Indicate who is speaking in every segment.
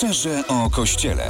Speaker 1: Szczerze o Kościele.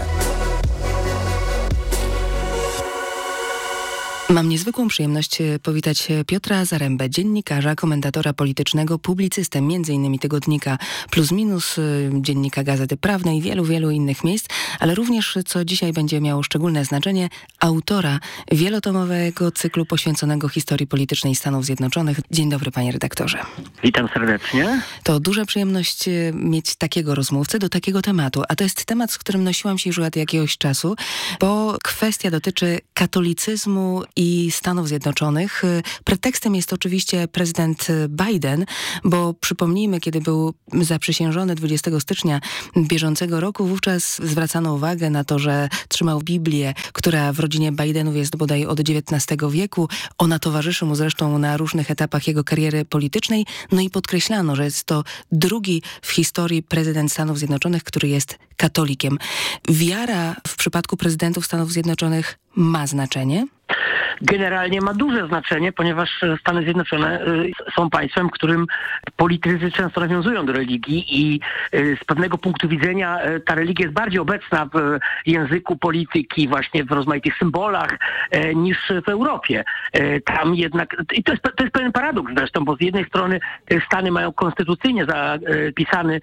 Speaker 2: Mam niezwykłą przyjemność powitać Piotra Zarębę, dziennikarza, komentatora politycznego, publicystę m.in. tygodnika Plus Minus, dziennika Gazety Prawnej i wielu innych miejsc, ale również, co dzisiaj będzie miało szczególne znaczenie, autora wielotomowego cyklu poświęconego historii politycznej Stanów Zjednoczonych. Dzień dobry, panie redaktorze.
Speaker 3: Witam serdecznie.
Speaker 2: To duża przyjemność mieć takiego rozmówcę do takiego tematu, a to jest temat, z którym nosiłam się już od jakiegoś czasu, bo kwestia dotyczy katolicyzmu i Stanów Zjednoczonych. Pretekstem jest oczywiście prezydent Biden, bo przypomnijmy, kiedy był zaprzysiężony 20 stycznia bieżącego roku, wówczas zwracano uwagę na to, że trzymał Biblię, która w rodzinie Bidenów jest bodaj od XIX wieku. Ona towarzyszy mu zresztą na różnych etapach jego kariery politycznej. No i podkreślano, że jest to drugi w historii prezydent Stanów Zjednoczonych, który jest katolikiem. Wiara w przypadku prezydentów Stanów Zjednoczonych ma znaczenie?
Speaker 3: Generalnie ma duże znaczenie, ponieważ Stany Zjednoczone są państwem, w którym politycy często nawiązują do religii i z pewnego punktu widzenia ta religia jest bardziej obecna w języku polityki, właśnie w rozmaitych symbolach niż w Europie. Tam jednak, i to jest pewien paradoks zresztą, bo z jednej strony Stany mają konstytucyjnie zapisany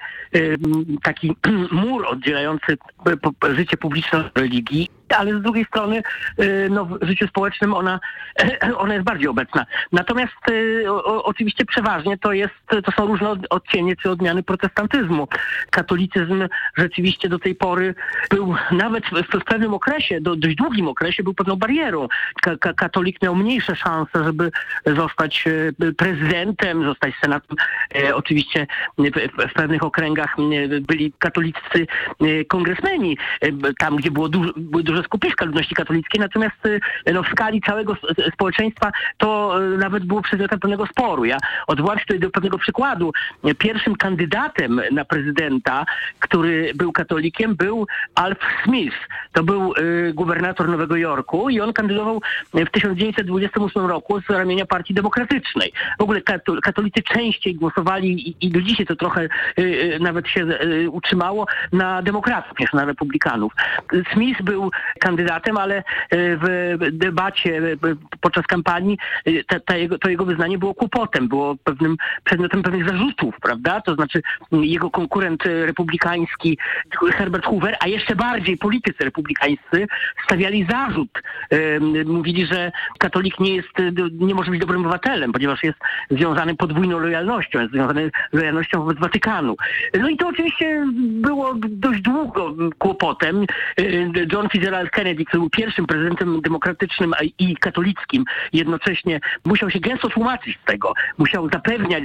Speaker 3: taki mur oddzielający życie publiczne od religii, ale z drugiej strony w życiu społecznym ona jest bardziej obecna. Natomiast oczywiście przeważnie to są różne odcienie czy odmiany protestantyzmu. Katolicyzm rzeczywiście do tej pory był nawet w pewnym okresie, dość długim okresie, był pewną barierą. Katolik miał mniejsze szanse, żeby zostać prezydentem, zostać senatem. Oczywiście w pewnych okręgach byli katolicy kongresmeni, tam gdzie były duże skupiska ludności katolickiej, natomiast w skali całego społeczeństwa to nawet było przedmiotem pewnego sporu. Ja odwołam się tutaj do pewnego przykładu. Pierwszym kandydatem na prezydenta, który był katolikiem, był Alf Smith. To był gubernator Nowego Jorku i on kandydował w 1928 roku z ramienia Partii Demokratycznej. W ogóle katolicy częściej głosowali i do dzisiaj to trochę nawet się utrzymało na demokratów niż na republikanów. Smith był kandydatem, ale w debacie podczas kampanii to jego wyznanie było kłopotem, było przedmiotem pewnych zarzutów, prawda? To znaczy jego konkurent republikański Herbert Hoover, a jeszcze bardziej politycy republikańscy stawiali zarzut. Mówili, że katolik nie może być dobrym obywatelem, ponieważ jest związany podwójną lojalnością, jest związany lojalnością wobec Watykanu. No i to oczywiście było dość długo kłopotem. John Fitzgerald Kennedy, który był pierwszym prezydentem demokratycznym i katolickim, jednocześnie musiał się gęsto tłumaczyć z tego. Musiał zapewniać,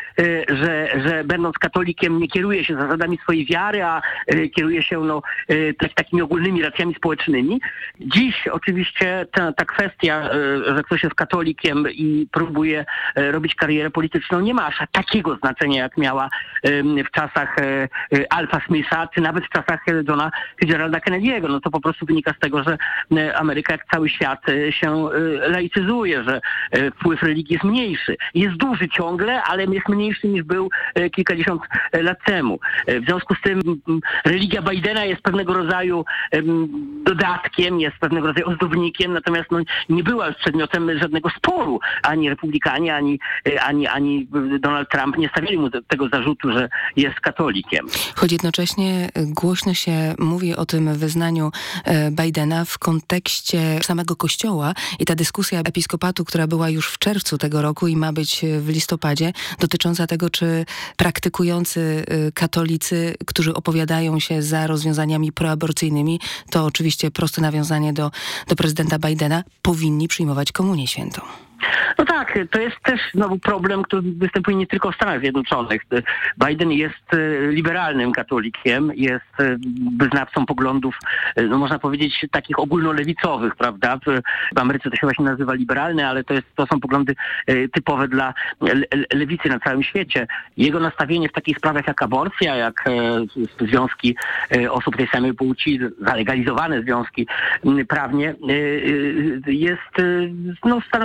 Speaker 3: że będąc katolikiem nie kieruje się zasadami swojej wiary, a kieruje się takimi ogólnymi racjami społecznymi. Dziś oczywiście ta kwestia, że ktoś jest katolikiem i próbuje robić karierę polityczną, nie ma aż takiego znaczenia, jak miała w czasach Alfa Smitha, czy nawet w czasach Johna Fitzgeralda Kennedy'ego. No to po prostu wynika z tego, że Ameryka, jak cały świat, się laicyzuje, że wpływ religii jest mniejszy. Jest duży ciągle, ale jest mniejszy niż był kilkadziesiąt lat temu. W związku z tym religia Bidena jest pewnego rodzaju dodatkiem, jest pewnego rodzaju ozdobnikiem, natomiast nie była już przedmiotem żadnego sporu. Ani republikanie, ani Donald Trump nie stawiali mu tego zarzutu, że jest katolikiem.
Speaker 2: Choć jednocześnie głośno się mówi o tym wyznaniu Bidena w kontekście samego Kościoła i ta dyskusja episkopatu, która była już w czerwcu tego roku i ma być w listopadzie, dotycząca tego, czy praktykujący katolicy, którzy opowiadają się za rozwiązaniami proaborcyjnymi, to oczywiście proste nawiązanie do prezydenta Bidena, powinni przyjmować komunię świętą.
Speaker 3: No tak, to jest też znowu problem, który występuje nie tylko w Stanach Zjednoczonych. Biden jest liberalnym katolikiem, jest wyznawcą poglądów, można powiedzieć, takich ogólnolewicowych, prawda? W Ameryce to się właśnie nazywa liberalne, ale to są poglądy typowe dla lewicy na całym świecie. Jego nastawienie w takich sprawach jak aborcja, jak związki osób tej samej płci, zalegalizowane związki prawnie, jest stanowiskiem typowym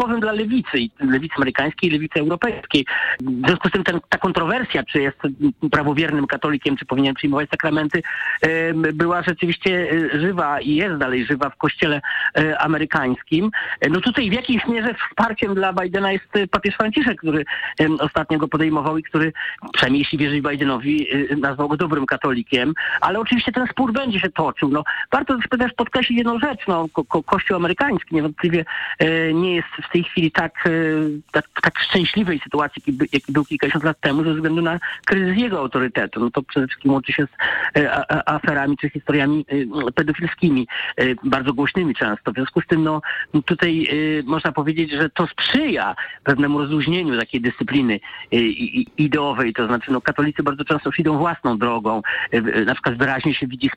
Speaker 3: typowym dla lewicy amerykańskiej i lewicy europejskiej. W związku z tym ta kontrowersja, czy jest prawowiernym katolikiem, czy powinien przyjmować sakramenty, była rzeczywiście żywa i jest dalej żywa w kościele amerykańskim. No tutaj w jakiejś mierze wsparciem dla Bidena jest papież Franciszek, który ostatnio go podejmował i który, przynajmniej jeśli wierzyć Bidenowi, nazwał go dobrym katolikiem, ale oczywiście ten spór będzie się toczył. No, warto też podkreślić jedną rzecz. No, Kościół amerykański niewątpliwie nie jest w tej chwili tak szczęśliwej sytuacji, jaki był kilkadziesiąt lat temu, ze względu na kryzys jego autorytetu. No to przede wszystkim łączy się z aferami czy historiami pedofilskimi, bardzo głośnymi często. W związku z tym tutaj można powiedzieć, że to sprzyja pewnemu rozluźnieniu takiej dyscypliny ideowej. To znaczy katolicy bardzo często już idą własną drogą. Na przykład wyraźnie się widzi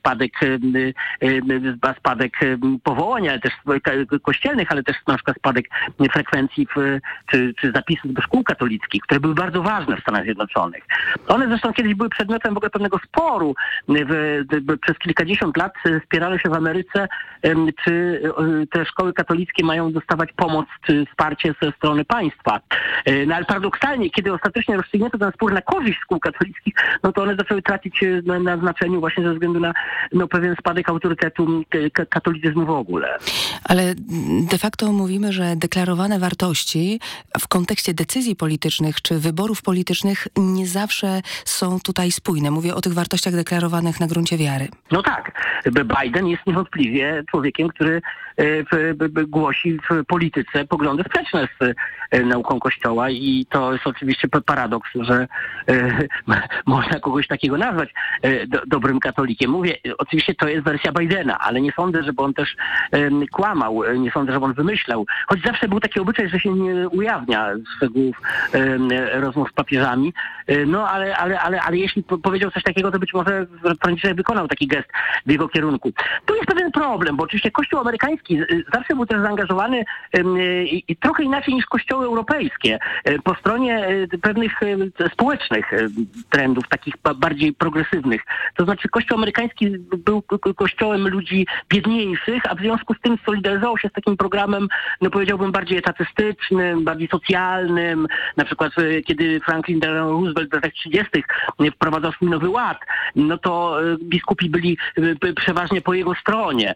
Speaker 3: spadek powołań, ale też kościelnych, ale też na przykład spadek frekwencji czy zapisów do szkół katolickich, które były bardzo ważne w Stanach Zjednoczonych. One zresztą kiedyś były przedmiotem w ogóle pewnego sporu. Przez kilkadziesiąt lat spierano się w Ameryce, czy te szkoły katolickie mają dostawać pomoc czy wsparcie ze strony państwa. No ale paradoksalnie, kiedy ostatecznie rozstrzygnięto ten spór na korzyść szkół katolickich, no to one zaczęły tracić na znaczeniu właśnie ze względu na pewien spadek autorytetu katolicyzmu w ogóle.
Speaker 2: Ale de facto mówimy, że deklarowane wartości w kontekście decyzji politycznych czy wyborów politycznych nie zawsze są tutaj spójne. Mówię o tych wartościach deklarowanych na gruncie wiary.
Speaker 3: No tak. Biden jest niewątpliwie człowiekiem, który głosi w polityce poglądy sprzeczne z nauką Kościoła i to jest oczywiście paradoks, że można kogoś takiego nazwać dobrym katolikiem. Mówię, oczywiście to jest wersja Bidena, ale nie sądzę, żeby on też kłamał, nie sądzę, żeby on wymyślał. Choć zawsze był taki obyczaj, że się nie ujawnia szczegółów rozmów z papieżami, no ale jeśli powiedział coś takiego, to być może Franciszek wykonał taki gest w jego kierunku. Tu jest pewien problem, bo oczywiście Kościół amerykański zawsze był też zaangażowany i trochę inaczej niż kościoły europejskie po stronie pewnych społecznych trendów, takich bardziej progresywnych. To znaczy Kościół amerykański był kościołem ludzi biedniejszych, a w związku z tym solidaryzował się z takim programem, no powiedziałbym, bardziej etatystycznym, bardziej socjalnym. Na przykład kiedy Franklin Delano Roosevelt w latach 30. wprowadzał swój nowy ład, no to biskupi byli przeważnie po jego stronie.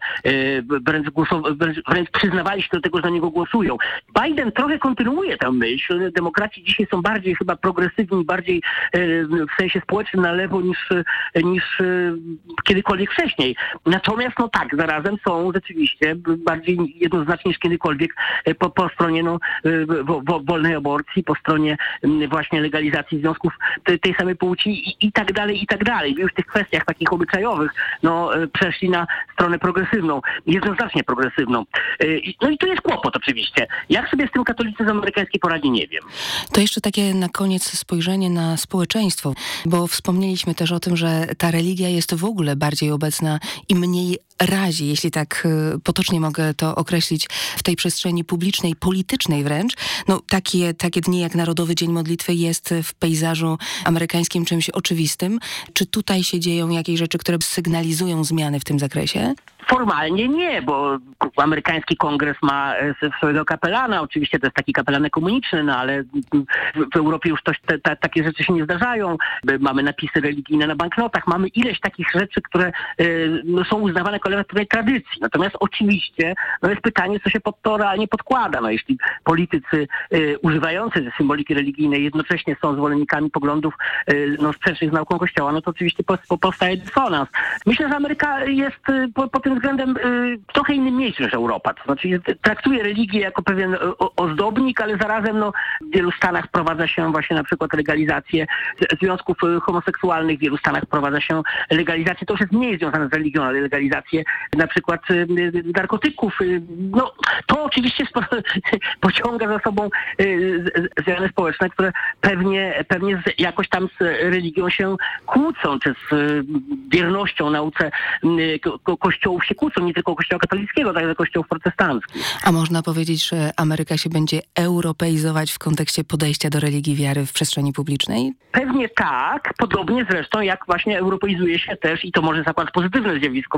Speaker 3: Wręcz przyznawali się do tego, że na niego głosują. Biden trochę kontynuuje tę myśl. Demokraci dzisiaj są bardziej chyba progresywni, bardziej w sensie społecznym na lewo niż kiedykolwiek wcześniej. Natomiast zarazem są rzeczywiście bardziej jednoznacznie niż kiedykolwiek po stronie wolnej aborcji, po stronie właśnie legalizacji związków tej samej płci i tak dalej, i tak dalej. Już w tych kwestiach takich obyczajowych przeszli na stronę progresywną, jednoznacznie progresywną. No i tu jest kłopot oczywiście. Jak sobie z tym katolicyzm amerykański poradzi, nie wiem.
Speaker 2: To jeszcze takie na koniec spojrzenie na społeczeństwo, bo wspomnieliśmy też o tym, że ta religia jest w ogóle bardziej obecna i mniej razi, jeśli tak potocznie mogę to określić, w tej przestrzeni publicznej, politycznej wręcz. No takie dni jak Narodowy Dzień Modlitwy jest w pejzażu amerykańskim czymś oczywistym. Czy tutaj się dzieją jakieś rzeczy, które sygnalizują zmiany w tym zakresie?
Speaker 3: Formalnie nie, bo amerykański kongres ma swojego kapelana. Oczywiście to jest taki kapelan ekumeniczny, no ale w Europie już takie rzeczy się nie zdarzają. Mamy napisy religijne na banknotach, mamy ileś takich rzeczy, które są uznawane jako element pewnej tradycji. Natomiast oczywiście jest pytanie, co się pod to realnie podkłada. No, jeśli politycy używający symboliki religijnej jednocześnie są zwolennikami poglądów sprzecznych z nauką Kościoła, no to oczywiście powstaje dysonans. Myślę, że Ameryka jest po tym względem w trochę innym miejscu niż Europa. To znaczy traktuje religię jako pewien ozdobnik, ale zarazem w wielu stanach wprowadza się właśnie na przykład legalizację związków homoseksualnych, w wielu stanach wprowadza się legalizację, to już jest mniej związane z religią, ale legalizację na przykład narkotyków. No to oczywiście pociąga za sobą zmiany społeczne, które pewnie jakoś tam z religią się kłócą, czy z wiernością nauce kościołów się kłócą, nie tylko kościoła katolickiego, także kościołów protestanckich.
Speaker 2: A można powiedzieć, że Ameryka się będzie europeizować w kontekście podejścia do religii wiary w przestrzeni publicznej?
Speaker 3: Pewnie tak, podobnie zresztą jak właśnie europeizuje się też, i to może zakładać pozytywne zjawisko w kontekście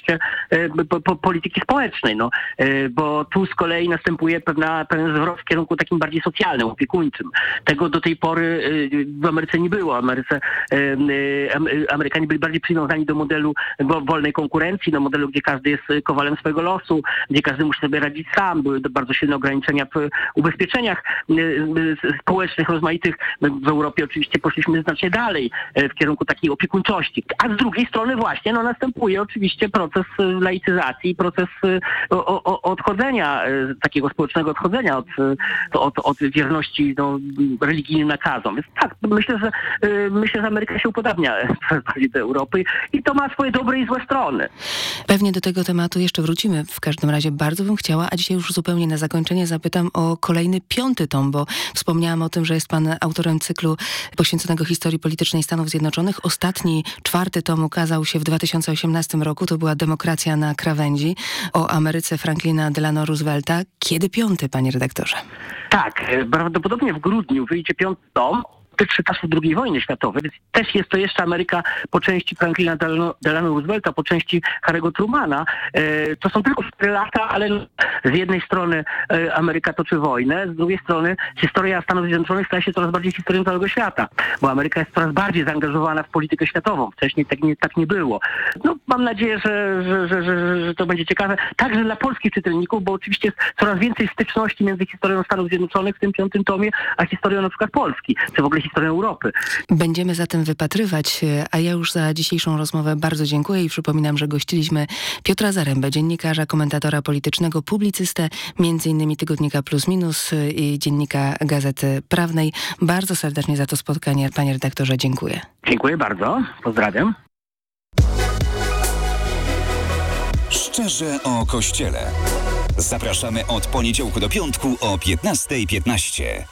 Speaker 3: kontekście polityki społecznej, bo tu z kolei następuje pewien zwrot w kierunku takim bardziej socjalnym, opiekuńczym. Tego do tej pory w Ameryce nie było. Amerykanie byli bardziej przywiązani do modelu wolnej konkurencji, do modelu, gdzie każdy jest kowalem swojego losu, gdzie każdy musi sobie radzić sam. Były bardzo silne ograniczenia w ubezpieczeniach społecznych, rozmaitych. My w Europie oczywiście poszliśmy znacznie dalej w kierunku takiej opiekuńczości. A z drugiej strony właśnie następuje oczywiście proces laicyzacji, proces odchodzenia, takiego społecznego odchodzenia od wierności religijnym nakazom. Więc tak, myślę, że Ameryka się upodabnia bardziej do Europy i to ma swoje dobre i złe strony.
Speaker 2: Pewnie do tego tematu jeszcze wrócimy. W każdym razie bardzo bym chciała, a dzisiaj już zupełnie na zakończenie zapytam o kolejny 5. tom, bo wspomniałam o tym, że jest pan autorem cyklu poświęconego historii politycznej Stanów Zjednoczonych. Ostatni, 4. tom ukazał się w 2018 roku. To była Demokracja na krawędzi o Ameryce Franklina Delano Roosevelta. Kiedy 5., panie redaktorze?
Speaker 3: Tak, prawdopodobnie w grudniu wyjdzie 5. tom. Dotyczy czasów II wojny światowej, więc też jest to jeszcze Ameryka po części Franklina Delano Roosevelta, po części Harry'ego Trumana. To są tylko 4 lata, ale z jednej strony Ameryka toczy wojnę, z drugiej strony historia Stanów Zjednoczonych staje się coraz bardziej historią całego świata, bo Ameryka jest coraz bardziej zaangażowana w politykę światową. Wcześniej tak nie było. Mam nadzieję, że to będzie ciekawe. Także dla polskich czytelników, bo oczywiście jest coraz więcej styczności między historią Stanów Zjednoczonych w tym 5. tomie, a historią na przykład Polski, czy w ogóle historią Europy.
Speaker 2: Będziemy zatem wypatrywać, a ja już za dzisiejszą rozmowę bardzo dziękuję i przypominam, że gościliśmy Piotra Zarębę, dziennikarza, komentatora politycznego, publicystę, m.in. tygodnika Plus Minus i dziennika Gazety Prawnej. Bardzo serdecznie za to spotkanie, panie redaktorze, dziękuję.
Speaker 3: Dziękuję bardzo, pozdrawiam.
Speaker 1: Szczerze o Kościele. Zapraszamy od poniedziałku do piątku o 15:15.